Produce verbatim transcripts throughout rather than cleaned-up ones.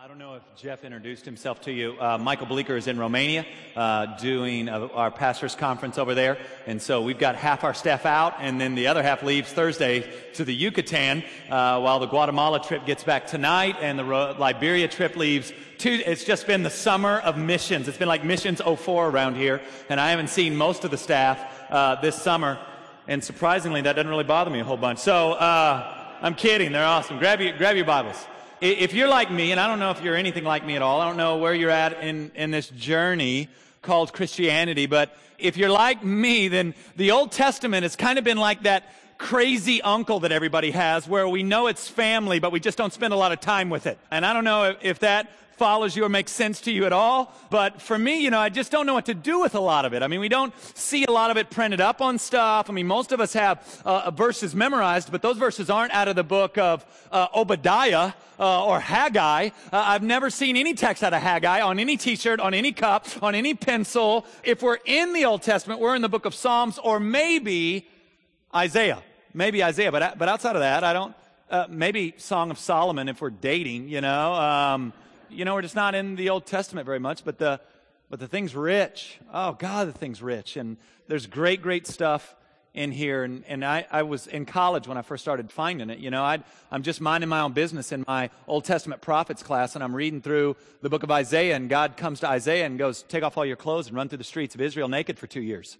I don't know if Jeff introduced himself to you. Uh, Michael Bleeker is in Romania uh, doing uh, our pastors' conference over there. And so we've got half our staff out, and then the other half leaves Thursday to the Yucatan, uh, while the Guatemala trip gets back tonight, and the Ro- Liberia trip leaves Tuesday. It's just been the summer of missions. It's been like Missions oh four around here, and I haven't seen most of the staff uh, this summer. And surprisingly, that doesn't really bother me a whole bunch. So uh, I'm kidding. They're awesome. Grab your, grab your Bibles. If you're like me, and I don't know if you're anything like me at all, I don't know where you're at in, in this journey called Christianity, but if you're like me, then the Old Testament has kind of been like that crazy uncle that everybody has, where we know it's family, but we just don't spend a lot of time with it. And I don't know if, if that follows you or makes sense to you at all, but for me, you know, I just don't know what to do with a lot of it. I mean, we don't see a lot of it printed up on stuff. I mean, most of us have uh, verses memorized, but those verses aren't out of the book of uh, Obadiah uh, or Haggai. Uh, I've never seen any text out of Haggai on any t-shirt, on any cup, on any pencil. If we're in the Old Testament, we're in the book of Psalms, or maybe Isaiah, maybe Isaiah, but but outside of that, I don't. Uh, maybe Song of Solomon if we're dating, you know. Um, you know, we're just not in the Old Testament very much, but the but the thing's rich. Oh God, the thing's rich, and there's great, great stuff in here. And and I I was in college when I first started finding it. You know, I I'm just minding my own business in my Old Testament prophets class, and I'm reading through the book of Isaiah, and God comes to Isaiah and goes, "Take off all your clothes and run through the streets of Israel naked for two years."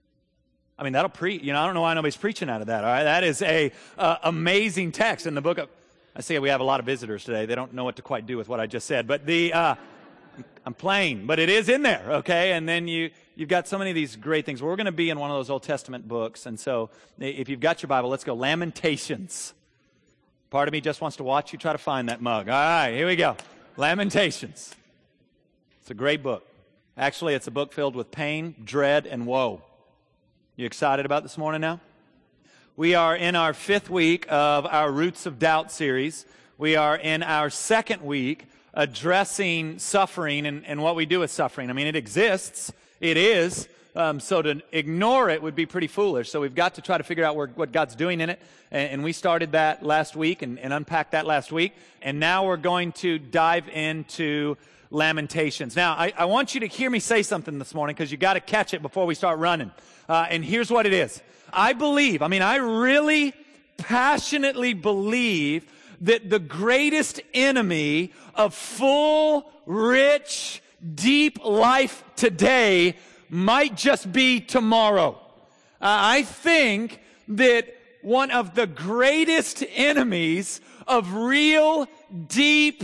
I mean, that'll preach. You know, I don't know why nobody's preaching out of that. All right, that is a uh, amazing text in the book of. I see we have a lot of visitors today. They don't know what to quite do with what I just said, but the uh, I'm playing, but it is in there, okay? And then you you've got so many of these great things. We're going to be in one of those Old Testament books, and so if you've got your Bible, let's go. Lamentations. Part of me just wants to watch you try to find that mug. All right, here we go. Lamentations. It's a great book. Actually, it's a book filled with pain, dread, and woe. You excited about this morning now? We are in our fifth week of our Roots of Doubt series. We are in our second week addressing suffering and, and what we do with suffering. I mean, it exists. It is. Um, so to ignore it would be pretty foolish. So we've got to try to figure out where, what God's doing in it. And, and we started that last week and, and unpacked that last week. And now we're going to dive into Lamentations. Now, I, I want you to hear me say something this morning because you got to catch it before we start running. Uh, and here's what it is. I believe, I mean, I really passionately believe that the greatest enemy of full, rich, deep life today might just be tomorrow. Uh, I think that one of the greatest enemies of real, deep,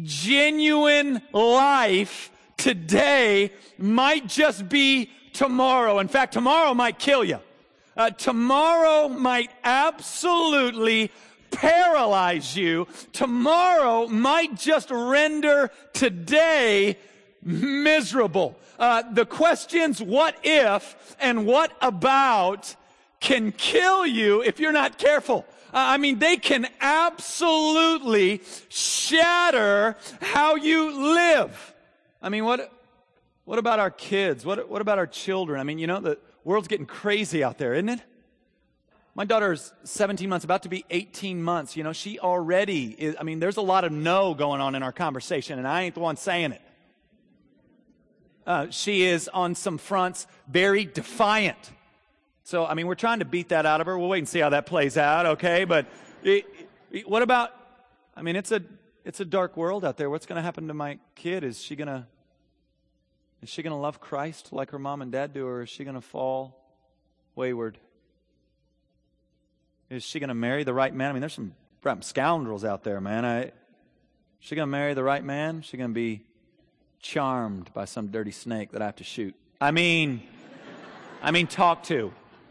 genuine life today might just be tomorrow. In fact, tomorrow might kill you. Uh, tomorrow might absolutely paralyze you. Tomorrow might just render today miserable. Uh, the questions what if and what about can kill you if you're not careful. Uh, I mean, they can absolutely shatter how you live. I mean, what what about our kids? What what about our children? I mean, you know, the world's getting crazy out there, isn't it? My daughter's seventeen months, about to be eighteen months. You know, she already is, I mean, there's a lot of no going on in our conversation, and I ain't the one saying it. Uh, she is on some fronts very defiant. So, I mean, we're trying to beat that out of her. We'll wait and see how that plays out, okay? But it, it, what about, I mean, it's a it's a dark world out there. What's going to happen to my kid? Is she going to, is she going to love Christ like her mom and dad do, or is she going to fall wayward? Is she going to marry the right man? I mean, there's some scoundrels out there, man. I, is she going to marry the right man? Is she going to be charmed by some dirty snake that I have to shoot? I mean, I mean, talk to.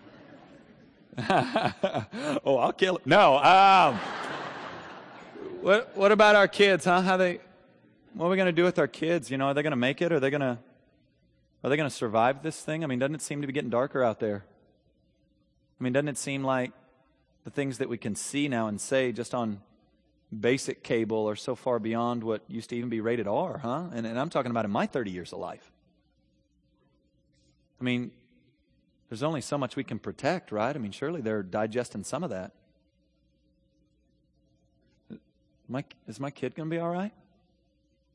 Oh, I'll kill it. No. Um, what What about our kids, huh? How they? What are we going to do with our kids? You know, are they going to make it? Are they going to? Are they going to survive this thing? I mean, doesn't it seem to be getting darker out there? I mean, doesn't it seem like the things that we can see now and say just on basic cable are so far beyond what used to even be rated R, huh? And, and I'm talking about in my thirty years of life. I mean, there's only so much we can protect, right? I mean, surely they're digesting some of that. My, is my kid going to be all right?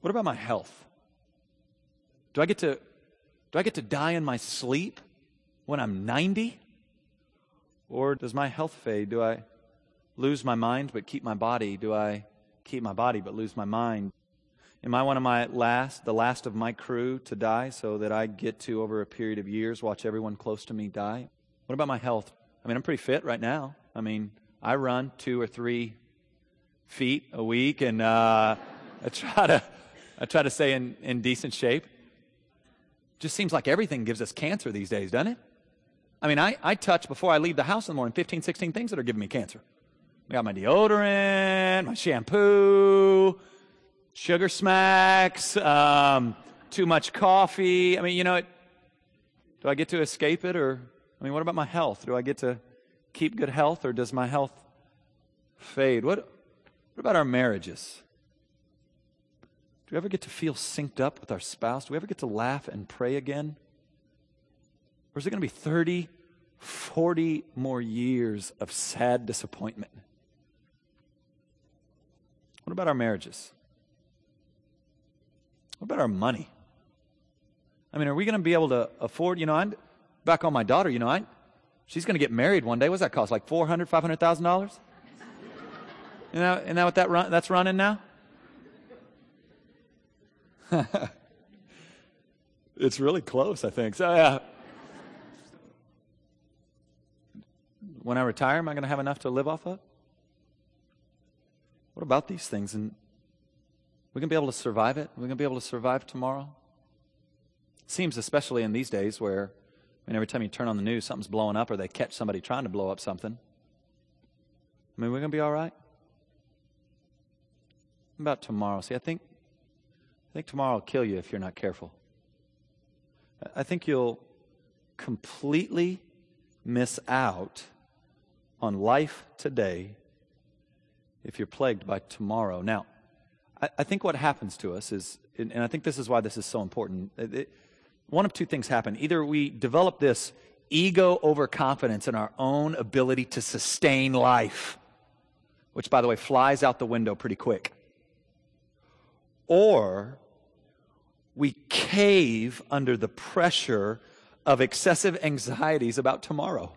What about my health? Do I get to, do I get to die in my sleep when I'm ninety? Or does my health fade? Do I lose my mind but keep my body? Do I keep my body but lose my mind? Am I one of my last, the last of my crew to die so that I get to, over a period of years, watch everyone close to me die? What about my health? I mean, I'm pretty fit right now. I mean, I run two or three feet a week, and uh, I try to I try to stay in, in decent shape. Just seems like everything gives us cancer these days, doesn't it? I mean, I, I touch, before I leave the house in the morning, fifteen, sixteen things that are giving me cancer. I got my deodorant, my shampoo, sugar smacks, um, too much coffee. I mean, you know, it, do I get to escape it? Or, I mean, what about my health? Do I get to keep good health, or does my health fade? What, what about our marriages? Do we ever get to feel synced up with our spouse? Do we ever get to laugh and pray again? Or is it going to be thirty, forty more years of sad disappointment? What about our marriages? What about our money? I mean, are we going to be able to afford, you know, I'm back on my daughter, you know, I, she's going to get married one day. What's that cost? Like four hundred thousand dollars, five hundred thousand dollars? You know, isn't that what that run, that's running now? It's really close, I think. So, yeah. When I retire, am I going to have enough to live off of? What about these things? And we're going to be able to survive it? We're going to be able to survive tomorrow? It seems, especially in these days, where I mean, every time you turn on the news, something's blowing up, or they catch somebody trying to blow up something. I mean, we're going to be all right? What about tomorrow? See, I think I think tomorrow will kill you if you're not careful. I think you'll completely miss out on life today if you're plagued by tomorrow. Now, I, I think what happens to us is, and I think this is why this is so important, it, it, one of two things happen. Either we develop this ego overconfidence in our own ability to sustain life, which, by the way, flies out the window pretty quick. Or we cave under the pressure of excessive anxieties about tomorrow.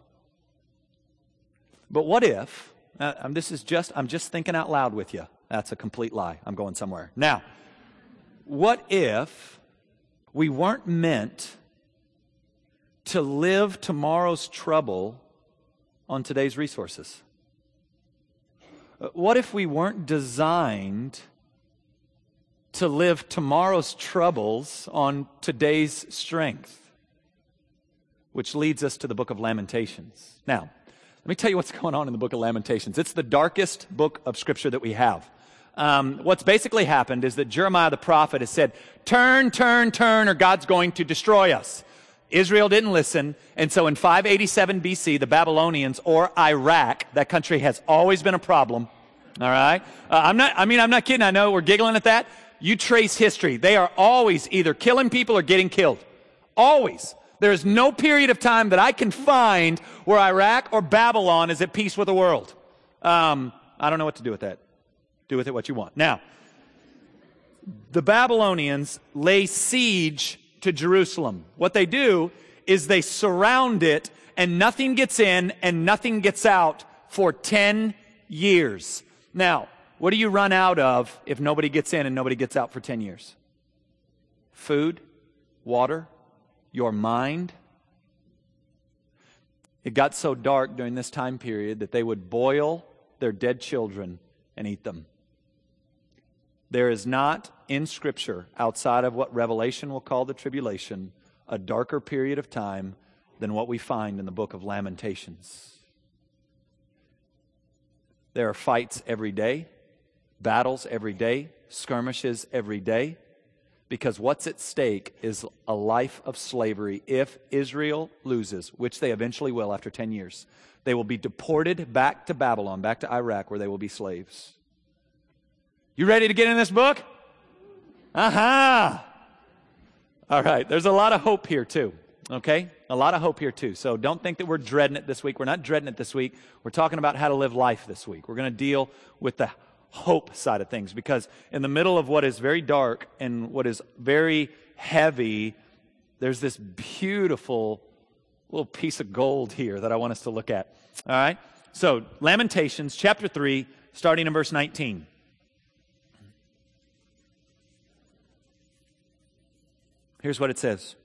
But what if, uh, this is just, I'm just thinking out loud with you. That's a complete lie. I'm going somewhere. Now, what if we weren't meant to live tomorrow's trouble on today's resources? Uh, what if we weren't designed to live tomorrow's troubles on today's strength? Which leads us to the book of Lamentations. Now, let me tell you what's going on in the book of Lamentations. It's the darkest book of Scripture that we have. Um, what's basically happened is that Jeremiah the prophet has said, turn, turn, turn, or God's going to destroy us. Israel didn't listen, and so in five eighty-seven B C, the Babylonians, or Iraq, that country has always been a problem, all right? Uh, I'm not, I mean, I'm not kidding. I know we're giggling at that. You trace history. They are always either killing people or getting killed. Always. There's no period of time that I can find where Iraq or Babylon is at peace with the world. Um, I don't know what to do with that. Do with it what you want. Now, the Babylonians lay siege to Jerusalem. What they do is they surround it, and nothing gets in and nothing gets out for ten years. Now, what do you run out of if nobody gets in and nobody gets out for ten years? Food, water, your mind. It got so dark during this time period that they would boil their dead children and eat them. There is not in Scripture, outside of what Revelation will call the tribulation, a darker period of time than what we find in the book of Lamentations. There are fights every day, battles every day, skirmishes every day, because what's at stake is a life of slavery. If Israel loses, which they eventually will after ten years, they will be deported back to Babylon, back to Iraq, where they will be slaves. You ready to get in this book? Aha! All right, there's a lot of hope here too, okay? A lot of hope here too. So don't think that we're dreading it this week. We're not dreading it this week. We're talking about how to live life this week. We're going to deal with the hope side of things, because in the middle of what is very dark and what is very heavy, there's this beautiful little piece of gold here that I want us to look at. All right? So, Lamentations chapter three, starting in verse nineteen. Here's what it says.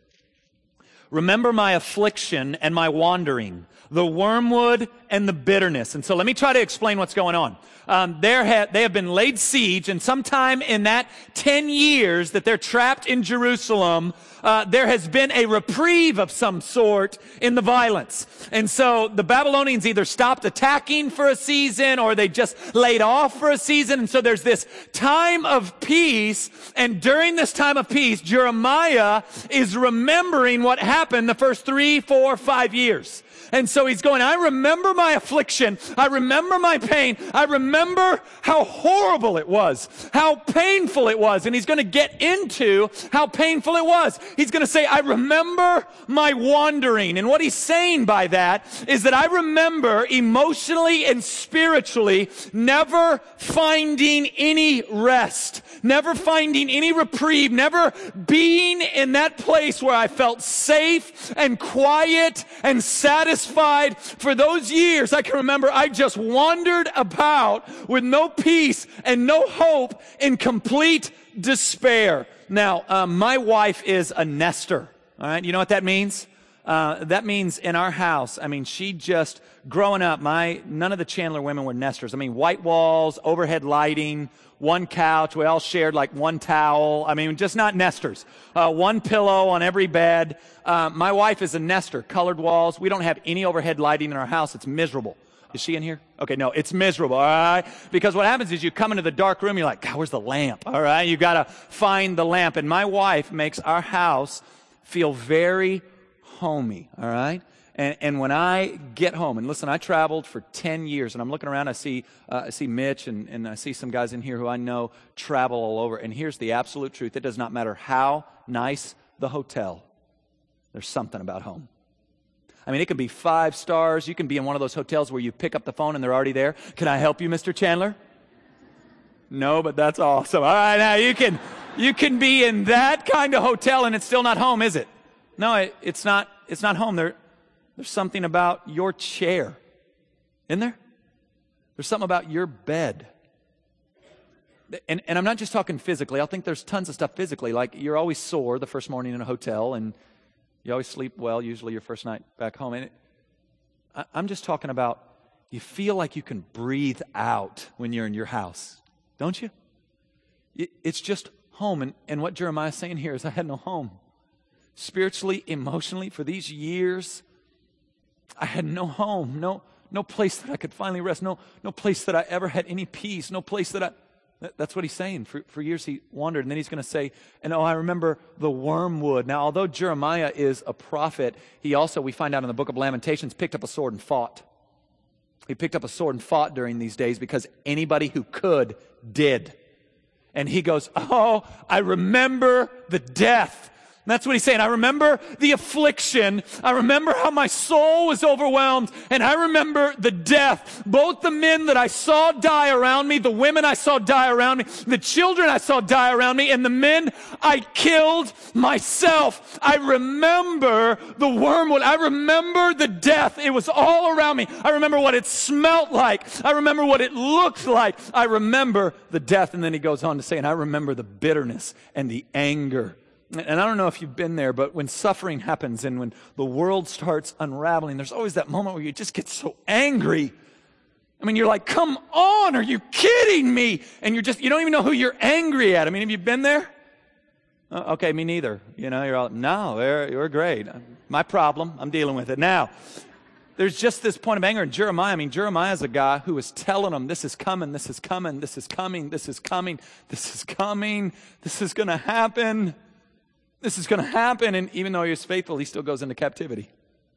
Remember my affliction and my wandering, the wormwood and the bitterness. And so let me try to explain what's going on. Um, there ha- they have been laid siege, and sometime in that ten years that they're trapped in Jerusalem, uh, there has been a reprieve of some sort in the violence. And so the Babylonians either stopped attacking for a season or they just laid off for a season. And so there's this time of peace. And during this time of peace, Jeremiah is remembering what happened the first three, four, five years. And so he's going, I remember my affliction. I remember my pain. I remember how horrible it was, how painful it was. And he's going to get into how painful it was. He's going to say, I remember my wandering. And what he's saying by that is that I remember emotionally and spiritually never finding any rest, never finding any reprieve, never being in that place where I felt safe and quiet and satisfied. For those years, I can remember I just wandered about with no peace and no hope, in complete despair. Now, uh, my wife is a nester. All right, you know what that means? Uh, that means in our house, I mean, she just, growing up, my none of the Chandler women were nesters. I mean, white walls, overhead lighting, one couch, we all shared like one towel. I mean, just not nesters. Uh, one pillow on every bed. Uh, my wife is a nester, colored walls. We don't have any overhead lighting in our house. It's miserable. Is she in here? Okay, no, it's miserable, all right? Because what happens is you come into the dark room, you're like, God, where's the lamp? All right, you got to find the lamp. And my wife makes our house feel very homey, all right? And, and when I get home, and listen, I traveled for ten years, and I'm looking around, I see uh, I see Mitch, and, and I see some guys in here who I know travel all over. And here's the absolute truth. It does not matter how nice the hotel, there's something about home. I mean, it could be five stars. You can be in one of those hotels where you pick up the phone and they're already there. Can I help you, Mister Chandler? No, but that's awesome. All right, now you can, you can be in that kind of hotel and it's still not home, is it? No, it, it's not, it's not home. There, there's something about your chair. Isn't there? There's something about your bed. And, and I'm not just talking physically. I think there's tons of stuff physically. Like you're always sore the first morning in a hotel, and you always sleep well, usually your first night back home. And it, I, I'm just talking about you feel like you can breathe out when you're in your house, don't you? It, it's just home. And, and what Jeremiah's saying here is I had no home. Spiritually, emotionally, for these years, I had no home, no no place that I could finally rest, no no place that I ever had any peace, no place that I... That, that's what he's saying. For, for years he wandered, and then he's going to say, and oh, I remember the wormwood. Now, although Jeremiah is a prophet, he also, we find out in the book of Lamentations, picked up a sword and fought. He picked up a sword and fought during these days because anybody who could did. And he goes, oh, I remember the death. That's what he's saying. I remember the affliction. I remember how my soul was overwhelmed. And I remember the death. Both the men that I saw die around me, the women I saw die around me, the children I saw die around me, and the men I killed myself. I remember the wormwood. I remember the death. It was all around me. I remember what it smelt like. I remember what it looked like. I remember the death. And then he goes on to say, and I remember the bitterness and the anger. And I don't know if you've been there, but when suffering happens and when the world starts unraveling, there's always that moment where you just get so angry. I mean, you're like, come on, are you kidding me? And you're just, you don't even know who you're angry at. I mean, have you been there? Uh, okay, me neither. You know, you're all, no, you're, you're great. My problem, I'm dealing with it. Now, there's just this point of anger. And Jeremiah, I mean, Jeremiah's a guy who was telling them, this is coming, this is coming, this is coming, this is coming, this is coming, this is going to happen. This is going to happen, and even though he was faithful, he still goes into captivity.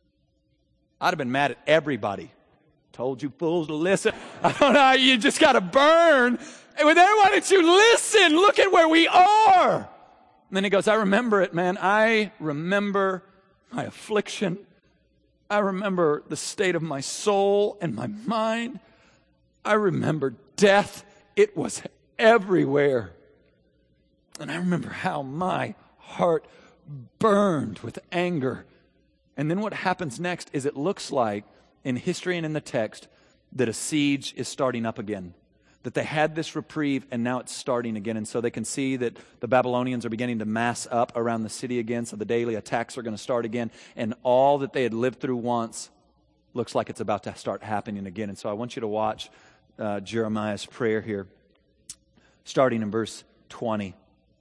I'd have been mad at everybody. Told you fools to listen. I don't know, you just got to burn. And with everyone, why don't you listen? Look at where we are. And then he goes, I remember it, man. I remember my affliction. I remember the state of my soul and my mind. I remember death it was everywhere. And I remember how my heart burned with anger. And then what happens next is it looks like in history and in the text that a siege is starting up again. That they had this reprieve and now it's starting again. And so they can see that the Babylonians are beginning to mass up around the city again. So the daily attacks are going to start again. And all that they had lived through once looks like it's about to start happening again. And so I want you to watch uh, Jeremiah's prayer here, starting in verse twenty.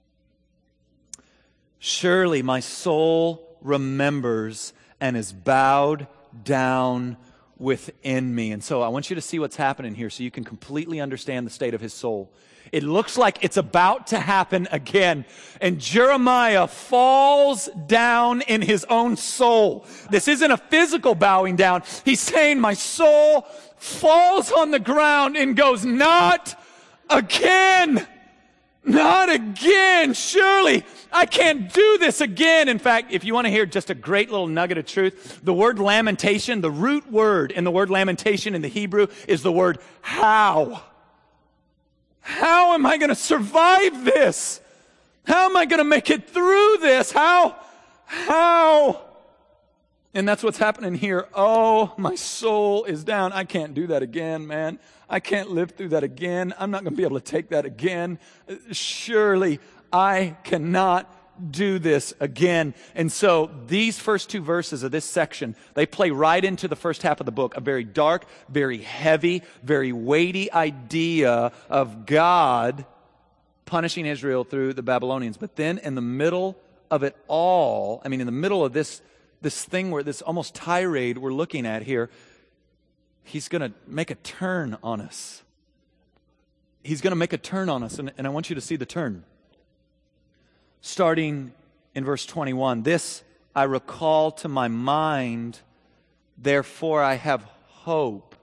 Surely my soul remembers and is bowed down within me. And so I want you to see what's happening here so you can completely understand the state of his soul. It looks like it's about to happen again. And Jeremiah falls down in his own soul. This isn't a physical bowing down. He's saying, my soul falls on the ground and goes, not again. Not again. Surely I can't do this again. In fact, if you want to hear just a great little nugget of truth, the word lamentation, the root word in the word lamentation in the Hebrew is the word how. How am I going to survive this? How am I going to make it through this? How? How? And that's what's happening here. Oh, my soul is down. I can't do that again, man. I can't live through that again. I'm not going to be able to take that again. Surely I cannot do this again. And so these first two verses of this section, they play right into the first half of the book, a very dark, very heavy, very weighty idea of God punishing Israel through the Babylonians. But then in the middle of it all, I mean, in the middle of this This thing where this almost tirade we're looking at here, he's going to make a turn on us. He's going to make a turn on us, and, and I want you to see the turn. Starting in verse twenty-one, this I recall to my mind, therefore I have hope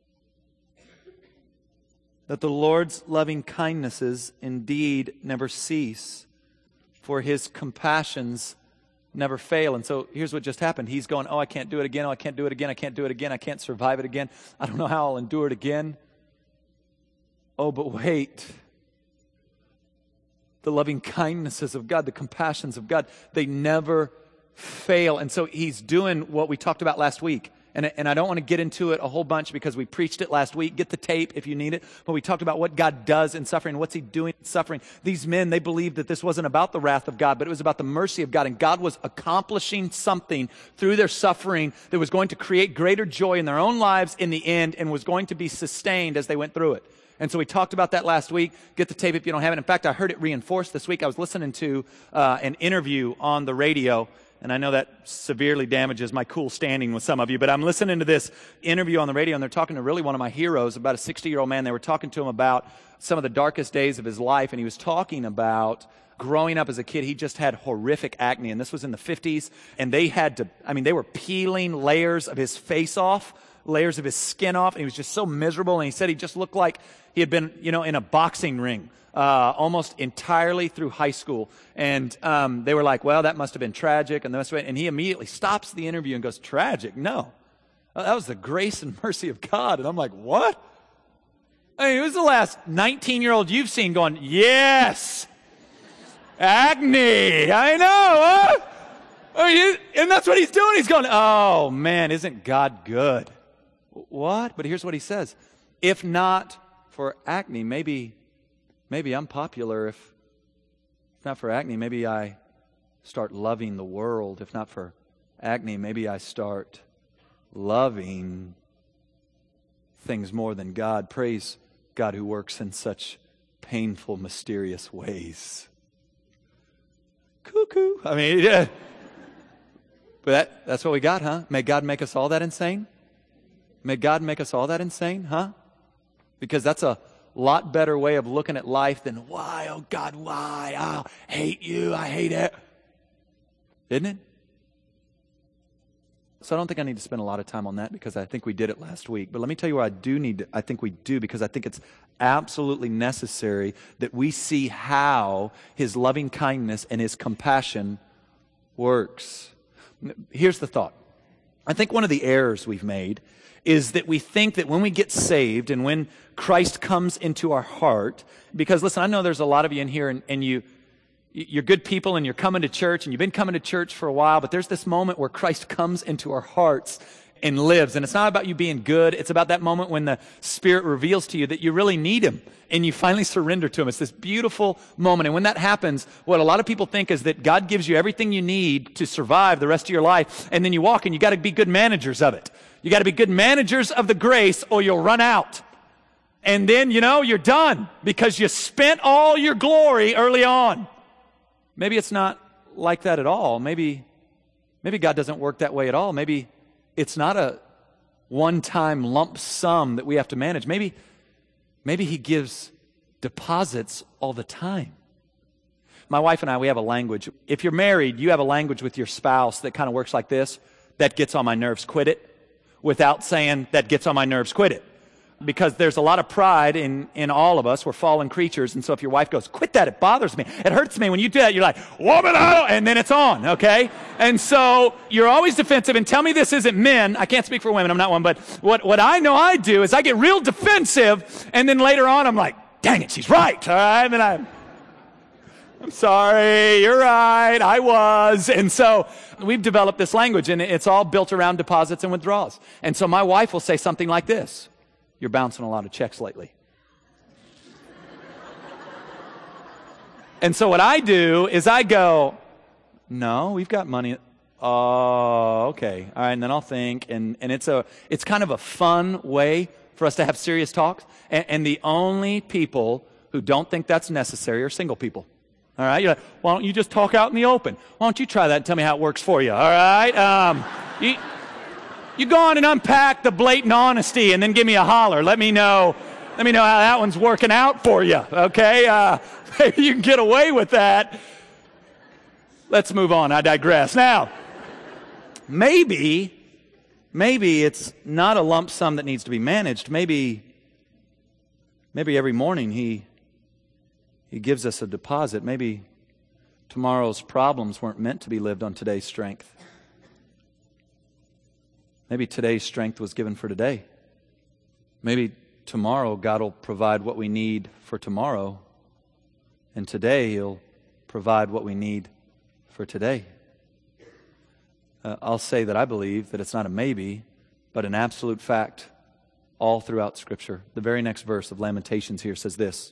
that the Lord's loving kindnesses indeed never cease, for his compassions never fail. And so here's what just happened. He's going, oh, I can't do it again. Oh, I can't do it again. I can't do it again. I can't survive it again. I don't know how I'll endure it again. Oh, but wait. The loving kindnesses of God, the compassions of God, they never fail. And so he's doing what we talked about last week. And, and I don't want to get into it a whole bunch because we preached it last week. Get the tape if you need it. But we talked about what God does in suffering. What's he doing in suffering? These men, they believed that this wasn't about the wrath of God, but it was about the mercy of God. And God was accomplishing something through their suffering that was going to create greater joy in their own lives in the end and was going to be sustained as they went through it. And so we talked about that last week. Get the tape if you don't have it. In fact, I heard it reinforced this week. I was listening to uh, an interview on the radio. And I know that severely damages my cool standing with some of you, but I'm listening to this interview on the radio, and they're talking to really one of my heroes, about a sixty-year-old man. They were talking to him about some of the darkest days of his life, and he was talking about growing up as a kid. He just had horrific acne, and this was in the fifties, and they had to, I mean, they were peeling layers of his face off, layers of his skin off, and he was just so miserable, and he said he just looked like he had been, you know, in a boxing ring. Uh, almost entirely through high school. And um, they were like, well, that must have been tragic. And, and he immediately stops the interview and goes, tragic? No. Uh, that was the grace and mercy of God. And I'm like, what? I mean, who's the last nineteen-year-old you've seen going, yes, acne, I know, huh? I mean, and that's what he's doing. He's going, oh, man, isn't God good? What? But here's what he says. If not for acne, maybe... Maybe I'm popular. If, if not for acne, maybe I start loving the world. If not for acne, maybe I start loving things more than God. Praise God who works in such painful, mysterious ways. Cuckoo. I mean, yeah. But that, that's what we got, huh? May God make us all that insane? May God make us all that insane, huh? Because that's a lot better way of looking at life than, why, oh God, why? I hate you, I hate it. Isn't it? So I don't think I need to spend a lot of time on that because I think we did it last week. But let me tell you where I do need to, I think we do, because I think it's absolutely necessary that we see how his loving kindness and his compassion works. Here's the thought. I think one of the errors we've made is that we think that when we get saved and when Christ comes into our heart, because listen, I know there's a lot of you in here and, and you, you're good people and you're coming to church and you've been coming to church for a while, but there's this moment where Christ comes into our hearts and lives. And it's not about you being good. It's about that moment when the Spirit reveals to you that you really need Him and you finally surrender to Him. It's this beautiful moment. And when that happens, what a lot of people think is that God gives you everything you need to survive the rest of your life. And then you walk and you got to be good managers of it. You got to be good managers of the grace or you'll run out. And then, you know, you're done because you spent all your glory early on. Maybe it's not like that at all. Maybe, maybe God doesn't work that way at all. Maybe it's not a one-time lump sum that we have to manage. Maybe, maybe He gives deposits all the time. My wife and I, we have a language. If you're married, you have a language with your spouse that kind of works like this. That gets on my nerves, quit it. Without saying, that gets on my nerves, quit it. Because there's a lot of pride in, in all of us. We're fallen creatures. And so if your wife goes, quit that, it bothers me. It hurts me. When you do that, you're like, woman, oh, and then it's on, okay? And so you're always defensive. And tell me this isn't men. I can't speak for women. I'm not one. But what, what I know I do is I get real defensive. And then later on, I'm like, dang it, she's right. All right? And then I'm, I'm sorry, you're right, I was. And so we've developed this language, and it's all built around deposits and withdrawals. And so my wife will say something like this. You're bouncing a lot of checks lately. And so what I do is I go, no, we've got money. Oh, okay. All right, and then I'll think. And, and it's a it's kind of a fun way for us to have serious talks. And, and the only people who don't think that's necessary are single people. All right? You're like, why don't you just talk out in the open? Why don't you try that and tell me how it works for you? All right? Um, you, You go on and unpack the blatant honesty and then give me a holler. Let me know, let me know how that one's working out for you, okay? Uh, maybe you can get away with that. Let's move on. I digress. Now, maybe, maybe it's not a lump sum that needs to be managed. Maybe, maybe every morning he, he gives us a deposit. Maybe tomorrow's problems weren't meant to be lived on today's strength. Maybe today's strength was given for today. Maybe tomorrow God will provide what we need for tomorrow. And today He'll provide what we need for today. Uh, I'll say that I believe that it's not a maybe, but an absolute fact all throughout Scripture. The very next verse of Lamentations here says this.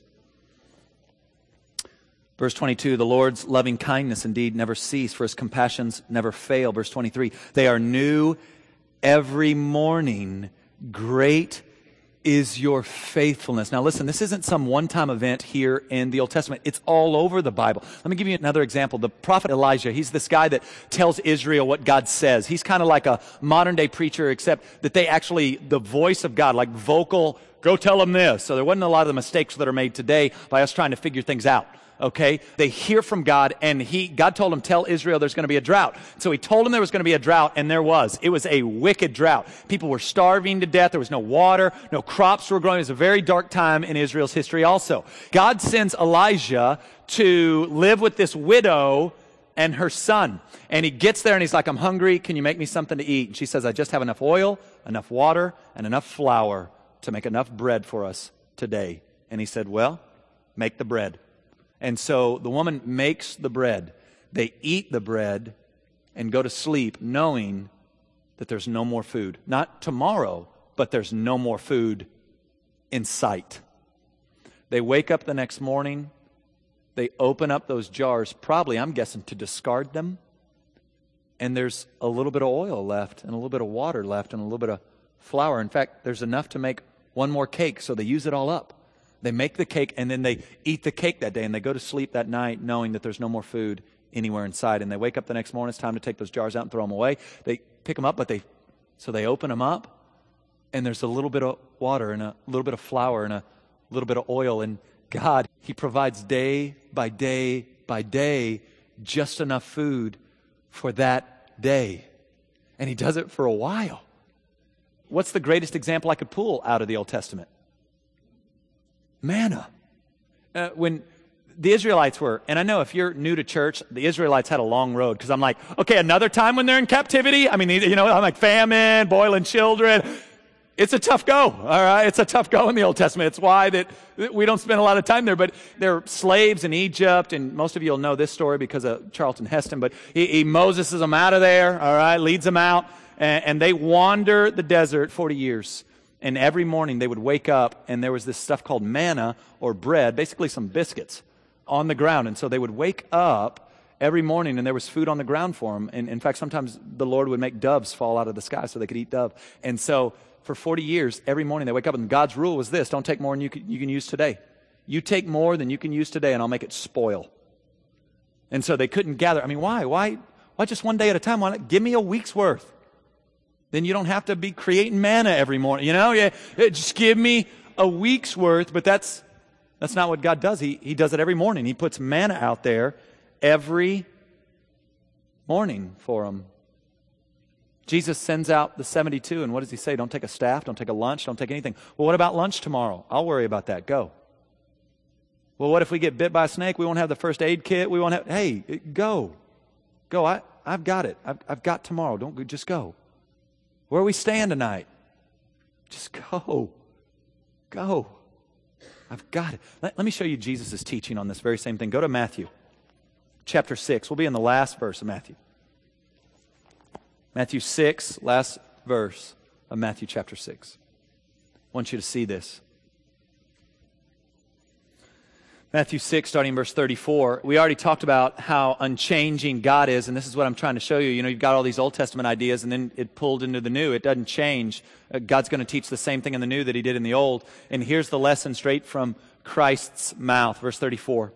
Verse twenty-two, the Lord's loving kindness indeed never cease, for His compassions never fail. Verse twenty-three, they are new every morning. Great is your faithfulness. Now listen, this isn't some one-time event here in the Old Testament. It's all over the Bible. Let me give you another example. The prophet Elijah, he's this guy that tells Israel what God says. He's kind of like a modern-day preacher, except that they actually, the voice of God, like vocal, go tell them this. So there wasn't a lot of the mistakes that are made today by us trying to figure things out. Okay, they hear from God, and he, God told him, tell Israel there's going to be a drought. So He told him there was going to be a drought, and there was. It was a wicked drought. People were starving to death. There was no water. No crops were growing. It was a very dark time in Israel's history also. God sends Elijah to live with this widow and her son. And he gets there, and he's like, I'm hungry. Can you make me something to eat? And she says, I just have enough oil, enough water, and enough flour to make enough bread for us today. And he said, well, make the bread. And so the woman makes the bread. They eat the bread and go to sleep knowing that there's no more food. Not tomorrow, but there's no more food in sight. They wake up the next morning. They open up those jars, probably, I'm guessing, to discard them. And there's a little bit of oil left and a little bit of water left and a little bit of flour. In fact, there's enough to make one more cake, so they use it all up. They make the cake, and then they eat the cake that day, and they go to sleep that night knowing that there's no more food anywhere inside. And they wake up the next morning, it's time to take those jars out and throw them away. They pick them up, but they, so they open them up, and there's a little bit of water and a little bit of flour and a little bit of oil. And God, He provides day by day by day just enough food for that day. And He does it for a while. What's the greatest example I could pull out of the Old Testament? Manna. Uh, when the Israelites were, and I know if you're new to church, the Israelites had a long road, because I'm like, okay, another time when they're in captivity? I mean, you know, I'm like famine, boiling children. It's a tough go, all right? It's a tough go in the Old Testament. It's why that we don't spend a lot of time there. But they're slaves in Egypt, and most of you will know this story because of Charlton Heston. But he, he Moses them out of there, all right, leads them out, and, and they wander the desert forty years. And every morning they would wake up, and there was this stuff called manna or bread, basically some biscuits, on the ground. And so they would wake up every morning, and there was food on the ground for them. And in fact, sometimes the Lord would make doves fall out of the sky so they could eat dove. And so for forty years, every morning they wake up, and God's rule was this: don't take more than you can, you can use today. You take more than you can use today, and I'll make it spoil. And so they couldn't gather. I mean, why? Why? Why just one day at a time? Why not? Give me a week's worth. Then you don't have to be creating manna every morning. You know, yeah, just give me a week's worth. But that's that's not what God does. He He does it every morning. He puts manna out there every morning for them. Jesus sends out the seventy-two, and what does he say? Don't take a staff, don't take a lunch, don't take anything. Well, what about lunch tomorrow? I'll worry about that. Go. Well, what if we get bit by a snake? We won't have the first aid kit. We won't have, hey, go. Go. I, I've got it. I've, I've got tomorrow. Don't just go. Where are we staying tonight? Just go. Go. I've got it. Let, let me show you Jesus' teaching on this very same thing. Go to Matthew chapter six. We'll be in the last verse of Matthew. Matthew six, last verse of Matthew chapter six. I want you to see this. Matthew six, starting in verse thirty-four. We already talked about how unchanging God is, and this is what I'm trying to show you. You know, you've got all these Old Testament ideas, and then it pulled into the New. It doesn't change. Uh, God's going to teach the same thing in the New that He did in the Old. And here's the lesson straight from Christ's mouth, verse thirty-four.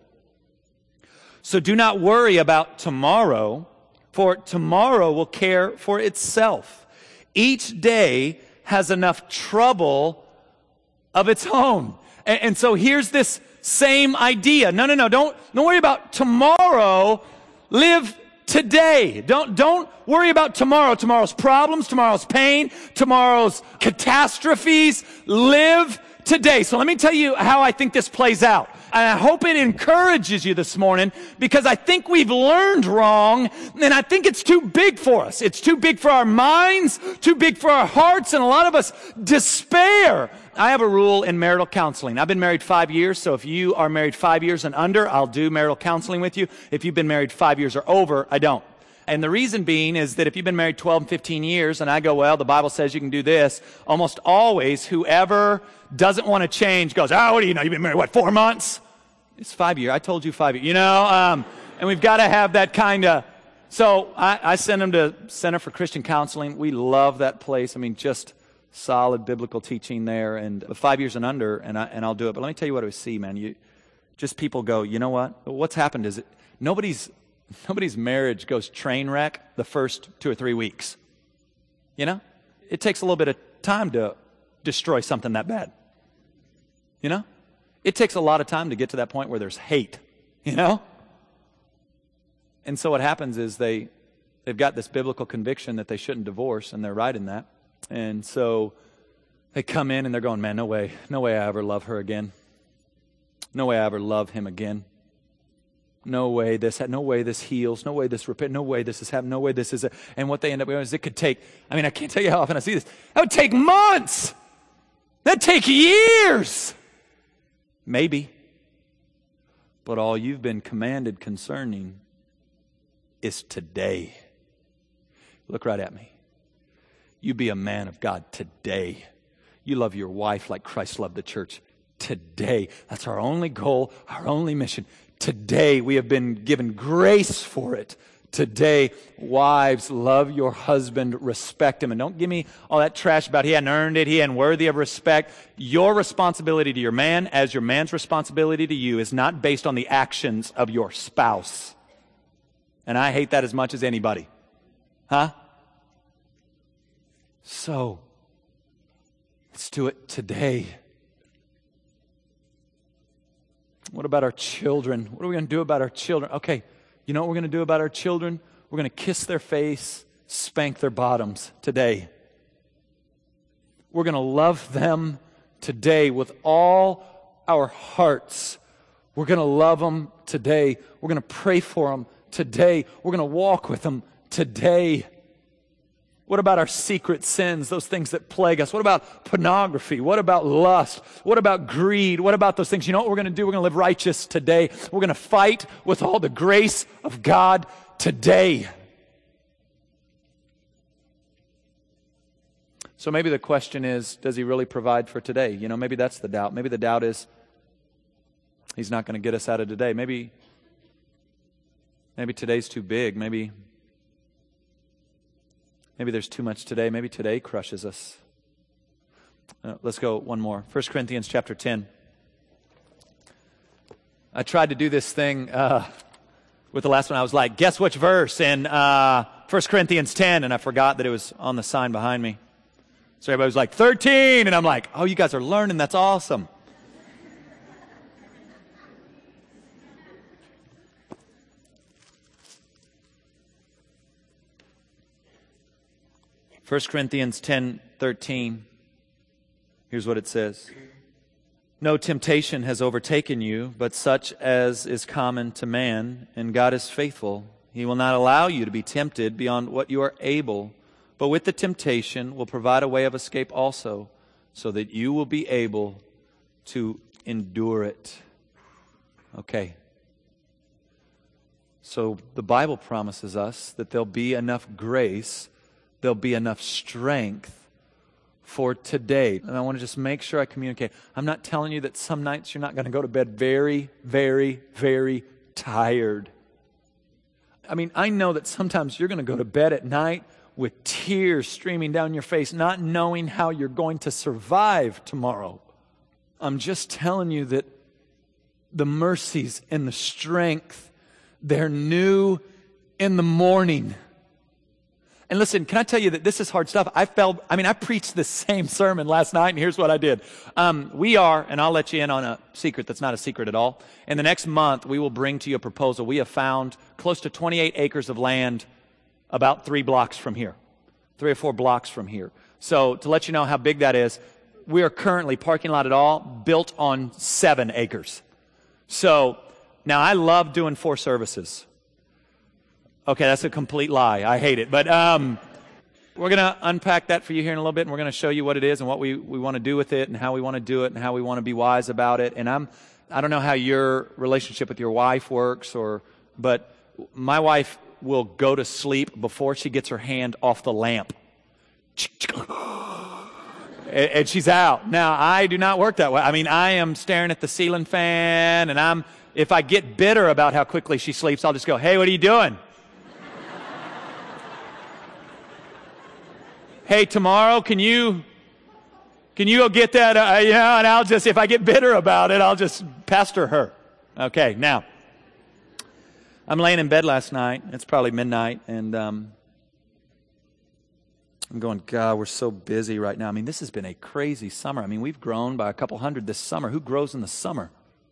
So do not worry about tomorrow, for tomorrow will care for itself. Each day has enough trouble of its own. And, and so here's this same idea. No, no, no, don't, don't worry about tomorrow. Live today. Don't, don't worry about tomorrow, tomorrow's problems, tomorrow's pain, tomorrow's catastrophes. Live today. So let me tell you how I think this plays out. And I hope it encourages you this morning, because I think we've learned wrong, and I think it's too big for us. It's too big for our minds, too big for our hearts, and a lot of us despair. I have a rule in marital counseling. I've been married five years, so if you are married five years and under, I'll do marital counseling with you. If you've been married five years or over, I don't. And the reason being is that if you've been married twelve and fifteen years, and I go, well, the Bible says you can do this, almost always whoever doesn't want to change goes, oh, what do you know? You've been married, what, four months? It's five years. I told you five years. You know, um, and we've got to have that kind of. So I, I send them to Center for Christian Counseling. We love that place. I mean, just solid biblical teaching there, and five years and under, and I, and I'll do it. But let me tell you what I see, man. You just people go, you know what? What's happened is it, nobody's nobody's marriage goes train wreck the first two or three weeks. You know, it takes a little bit of time to destroy something that bad. You know. It takes a lot of time to get to that point where there's hate, you know? And so what happens is they, they've got this biblical conviction that they shouldn't divorce, and they're right in that. And so they come in and they're going, man, no way, no way I ever love her again. No way I ever love him again. No way this, no way this heals. No way this repent. No way this is happening. No way this is, a, and what they end up doing is it could take, I mean, I can't tell you how often I see this. That would take months. That'd take years. Maybe. But all you've been commanded concerning is today. Look right at me. You be a man of God today. You love your wife like Christ loved the church today. That's our only goal, our only mission. Today, we have been given grace for it. Today, wives, love your husband, respect him. And don't give me all that trash about he hadn't earned it, he hadn't worthy of respect. Your responsibility to your man, as your man's responsibility to you, is not based on the actions of your spouse. And I hate that as much as anybody. Huh? So, let's do it today. What about our children? What are we going to do about our children? Okay. You know what we're going to do about our children? We're going to kiss their face, spank their bottoms today. We're going to love them today with all our hearts. We're going to love them today. We're going to pray for them today. We're going to walk with them today. What about our secret sins, those things that plague us? What about pornography? What about lust? What about greed? What about those things? You know what we're going to do? We're going to live righteous today. We're going to fight with all the grace of God today. So maybe the question is, does he really provide for today? You know, maybe that's the doubt. Maybe the doubt is, he's not going to get us out of today. Maybe, maybe today's too big. Maybe, maybe there's too much today. Maybe today crushes us. Uh, let's go one more. First Corinthians chapter ten. I tried to do this thing uh, with the last one. I was like, guess which verse in uh, First Corinthians ten? And I forgot that it was on the sign behind me. So everybody was like, thirteen. And I'm like, oh, you guys are learning. That's awesome. First Corinthians ten thirteen. Here's what it says. No temptation has overtaken you, but such as is common to man, and God is faithful. He will not allow you to be tempted beyond what you are able, but with the temptation will provide a way of escape also, so that you will be able to endure it. Okay. So the Bible promises us that there'll be enough grace, there'll be enough strength for today. And I want to just make sure I communicate. I'm not telling you that some nights you're not going to go to bed very, very, very tired. I mean, I know that sometimes you're going to go to bed at night with tears streaming down your face, not knowing how you're going to survive tomorrow. I'm just telling you that the mercies and the strength, they're new in the morning. And listen, can I tell you that this is hard stuff? I felt, I mean, I preached the same sermon last night, and here's what I did. Um, we are, and I'll let you in on a secret that's not a secret at all. In the next month, we will bring to you a proposal. We have found close to twenty-eight acres of land about three blocks from here, three or four blocks from here. So to let you know how big that is, we are currently, parking lot at all, built on seven acres. So now I love doing four services. Okay, that's a complete lie. I hate it. But um, we're going to unpack that for you here in a little bit, and we're going to show you what it is and what we, we want to do with it and how we want to do it and how we want to be wise about it. And I'm, I don't know how your relationship with your wife works, or, but my wife will go to sleep before she gets her hand off the lamp. And she's out. Now, I do not work that way. I mean, I am staring at the ceiling fan, and I'm, if I get bitter about how quickly she sleeps, I'll just go, hey, what are you doing? Hey, tomorrow, can you, can you go get that? Uh, you know, and I'll just, if I get bitter about it, I'll just pester her. Okay, now, I'm laying in bed last night. It's probably midnight, and um, I'm going, God, we're so busy right now. I mean, this has been a crazy summer. I mean, we've grown by a couple hundred this summer. Who grows in the summer?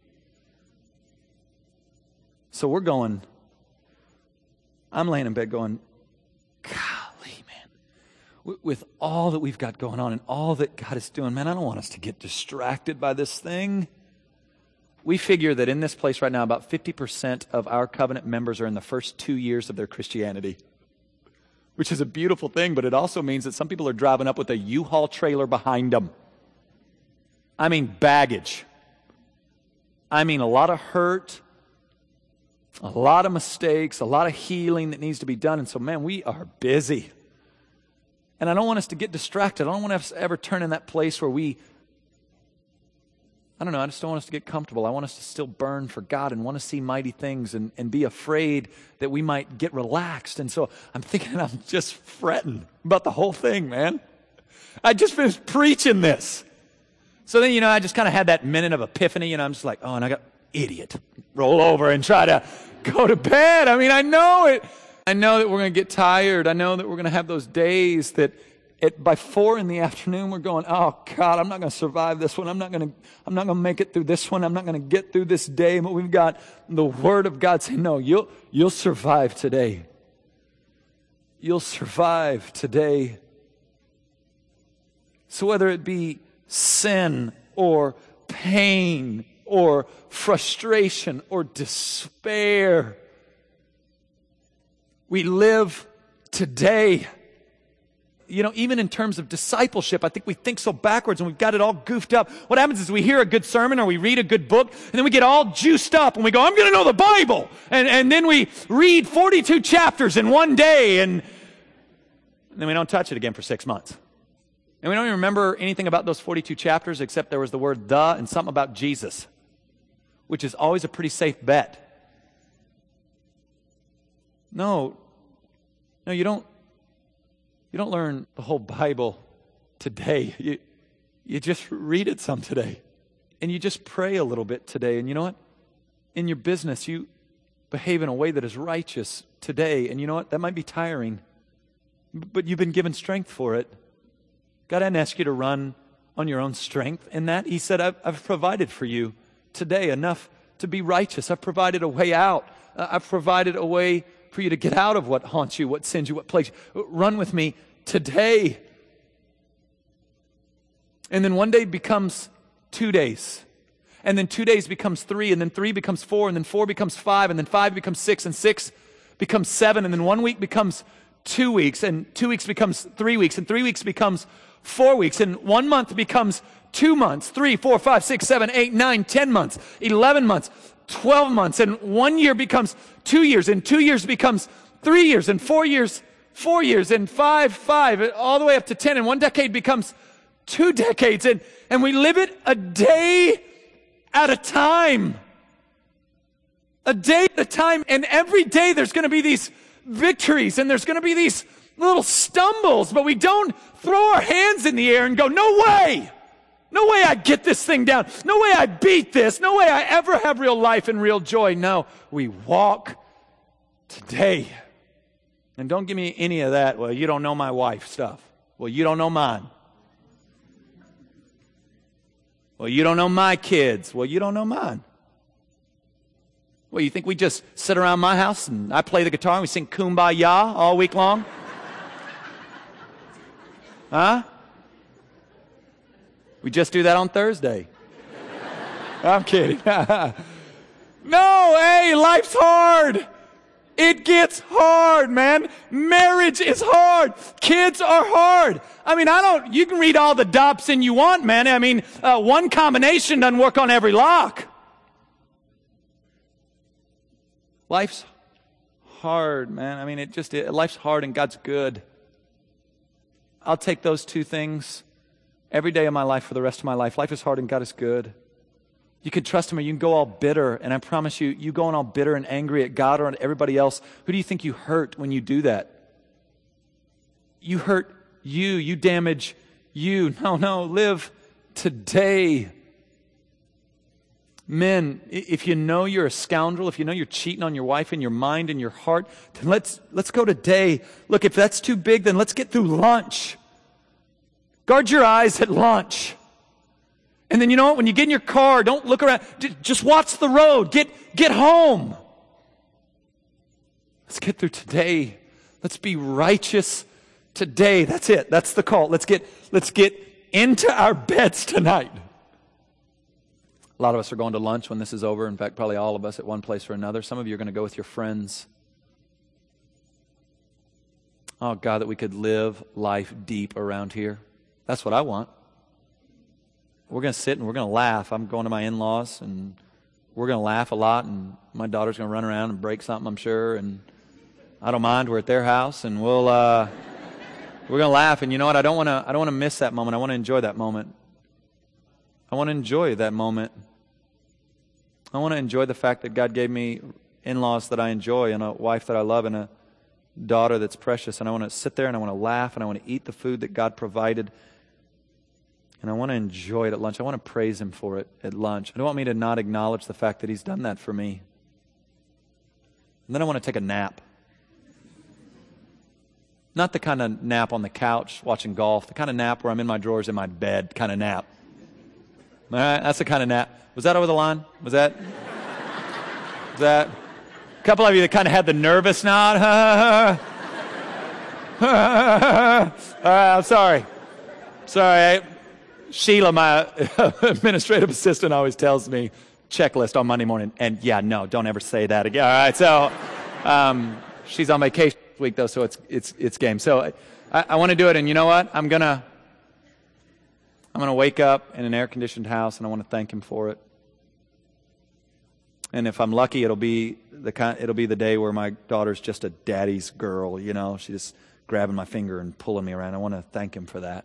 So we're going, I'm laying in bed going, golly, man, with all that we've got going on and all that God is doing, man, I don't want us to get distracted by this thing. We figure that in this place right now, about fifty percent of our covenant members are in the first two years of their Christianity, which is a beautiful thing, but it also means that some people are driving up with a U-Haul trailer behind them. I mean, baggage. I mean, a lot of hurt, a lot of mistakes, a lot of healing that needs to be done. And so, man, we are busy. And I don't want us to get distracted. I don't want us to ever turn in that place where we, I don't know, I just don't want us to get comfortable. I want us to still burn for God and want to see mighty things and, and be afraid that we might get relaxed. And so I'm thinking I'm just fretting about the whole thing, man. I just finished preaching this. So then, you know, I just kind of had that minute of epiphany, and I'm just like, oh, and I got, idiot, roll over and try to go to bed. I mean, I know it. I know that we're going to get tired. I know that we're going to have those days that At, by four in the afternoon, we're going, oh, God, I'm not going to survive this one. I'm not going to, I'm not going to make it through this one. I'm not going to get through this day. But we've got the Word of God saying, no, you'll, you'll survive today. You'll survive today. So whether it be sin or pain or frustration or despair, we live today. you know, even in terms of discipleship, I think we think so backwards and we've got it all goofed up. What happens is we hear a good sermon or we read a good book and then we get all juiced up and we go, I'm going to know the Bible. And, and then we read forty-two chapters in one day and then we don't touch it again for six months. And we don't even remember anything about those forty-two chapters except there was the word the and something about Jesus, which is always a pretty safe bet. No, no, you don't. You don't learn the whole Bible today. You, you just read it some today. And you just pray a little bit today. And you know what? In your business, you behave in a way that is righteous today. And you know what? That might be tiring. But you've been given strength for it. God didn't ask you to run on your own strength. In that, He said, I've, I've provided for you today enough to be righteous. I've provided a way out. Uh, I've provided a way for you to get out of what haunts you, what sins you, what plagues you. Run with me today. And then one day becomes two days. And then two days becomes three, and then three becomes four, and then four becomes five, and then five becomes six, and six becomes seven, and then one week becomes two weeks, and two weeks becomes three weeks, and three weeks becomes four weeks, and one month becomes two months, three, four, five, six, seven, eight, nine, ten months, eleven months, twelve months, and one year becomes two years, and two years becomes three years, and four years, four years, and five, five, all the way up to ten, and one decade becomes two decades, and, and we live it a day at a time. A day at a time, and every day there's going to be these victories, and there's going to be these little stumbles, but we don't throw our hands in the air and go, no way! No way I get this thing down. No way I beat this. No way I ever have real life and real joy. No, we walk today. And don't give me any of that, well, you don't know my wife stuff. Well, you don't know mine. Well, you don't know my kids. Well, you don't know mine. Well, you think we just sit around my house and I play the guitar and we sing Kumbaya all week long? Huh? We just do that on Thursday. I'm kidding. No, hey, life's hard. It gets hard, man. Marriage is hard. Kids are hard. I mean, I don't, you can read all the Dobson you want, man. I mean, uh, one combination doesn't work on every lock. Life's hard, man. I mean, it just, it, life's hard and God's good. I'll take those two things every day of my life for the rest of my life. Life is hard and God is good. You can trust Him or you can go all bitter. And I promise you, you going all bitter and angry at God or at everybody else, who do you think you hurt when you do that? You hurt you. You damage you. No, no, live today. Men, if you know you're a scoundrel, if you know you're cheating on your wife in your mind and your heart, then let's, let's go today. Look, if that's too big, then let's get through lunch. Guard your eyes at lunch. And then you know what? When you get in your car, don't look around. Just watch the road. Get, get home. Let's get through today. Let's be righteous today. That's it. That's the call. Let's get, let's get into our beds tonight. A lot of us are going to lunch when this is over. In fact, probably all of us at one place or another. Some of you are going to go with your friends. Oh, God, that we could live life deep around here. That's what I want. We're going to sit and we're going to laugh. I'm going to my in-laws, and we're going to laugh a lot, and my daughter's going to run around and break something, I'm sure, and I don't mind. We're at their house, and we'll, uh, we're going to laugh, and you know what? I don't want to I don't want to miss that moment. I want to enjoy that moment. I want to enjoy that moment. I want to enjoy the fact that God gave me in-laws that I enjoy and a wife that I love and a daughter that's precious, and I want to sit there and I want to laugh and I want to eat the food that God provided, and I want to enjoy it at lunch. I want to praise Him for it at lunch. I don't want me to not acknowledge the fact that He's done that for me. And then I want to take a nap. Not the kind of nap on the couch watching golf, the kind of nap where I'm in my drawers in my bed kind of nap. All right, that's the kind of nap. Was that over the line? Was that? Was that? A couple of you that kind of had the nervous nod. All right, I'm sorry. Sorry. I, Sheila, my administrative assistant, always tells me checklist on Monday morning. And yeah, no, don't ever say that again. All right, so um, she's on vacation this week, though, so it's it's it's game. So I, I want to do it, and you know what? I'm going to I'm going to wake up in an air-conditioned house, and I want to thank him for it. And if I'm lucky, it'll be the kind, it'll be the day where my daughter's just a daddy's girl, you know. She's just grabbing my finger and pulling me around. I want to thank him for that.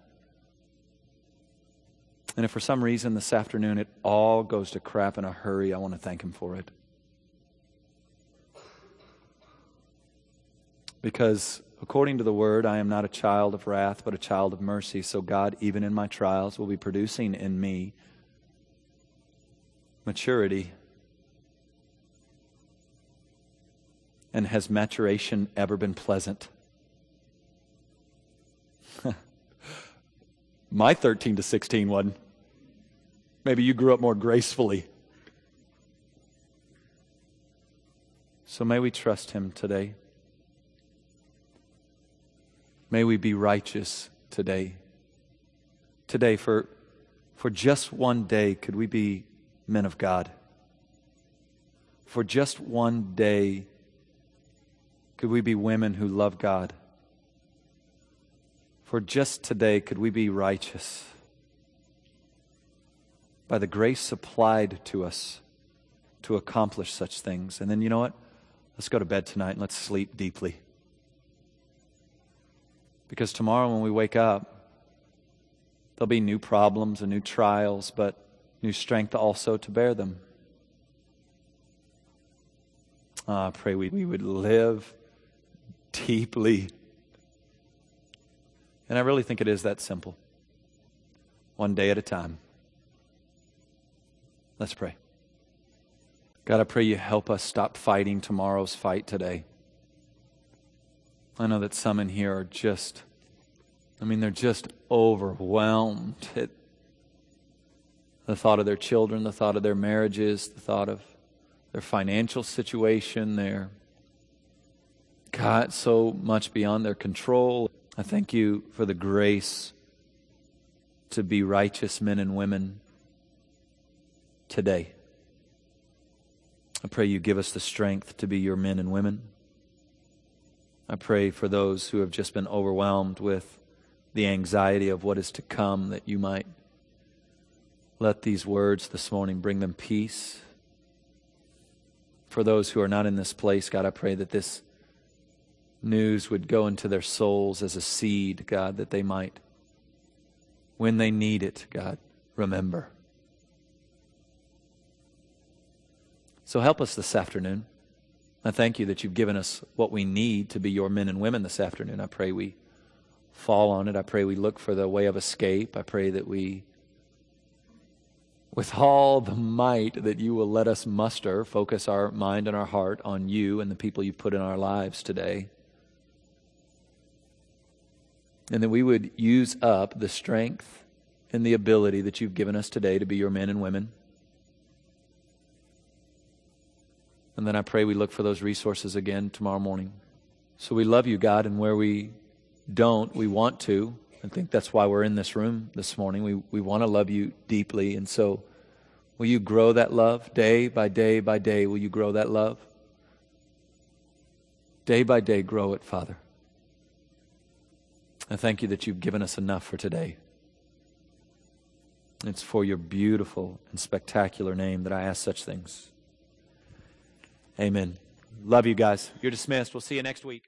And if for some reason this afternoon it all goes to crap in a hurry, I want to thank him for it. Because according to the Word, I am not a child of wrath, but a child of mercy. So God, even in my trials, will be producing in me maturity. And has maturation ever been pleasant? My thirteen to sixteen wasn't. Maybe you grew up more gracefully. So may we trust him today. May we be righteous today. Today, for, for just one day, could we be men of God? For just one day, could we be women who love God? For just today, could we be righteous by the grace supplied to us to accomplish such things? And then, you know what? Let's go to bed tonight and let's sleep deeply. Because tomorrow when we wake up, there'll be new problems and new trials, but new strength also to bear them. Uh, I pray we, we would live deeply. And I really think it is that simple. One day at a time. Let's pray. God, I pray you help us stop fighting tomorrow's fight today. I know that some in here are just, I mean, they're just overwhelmed at the thought of their children, the thought of their marriages, the thought of their financial situation, their, God, so much beyond their control. I thank you for the grace to be righteous men and women today. I pray you give us the strength to be your men and women. I pray for those who have just been overwhelmed with the anxiety of what is to come, that you might let these words this morning bring them peace. For those who are not in this place, God, I pray that this news would go into their souls as a seed, God, that they might, when they need it, God, remember. So help us this afternoon. I thank you that you've given us what we need to be your men and women this afternoon. I pray we fall on it. I pray we look for the way of escape. I pray that we, with all the might that you will let us muster, focus our mind and our heart on you and the people you've put in our lives today. And that we would use up the strength and the ability that you've given us today to be your men and women. And then I pray we look for those resources again tomorrow morning. So we love you, God, and where we don't, we want to. I think that's why we're in this room this morning. We, we want to love you deeply. And so will you grow that love day by day by day? Will you grow that love? Day by day, grow it, Father. I thank you that you've given us enough for today. It's for your beautiful and spectacular name that I ask such things. Amen. Love you guys. You're dismissed. We'll see you next week.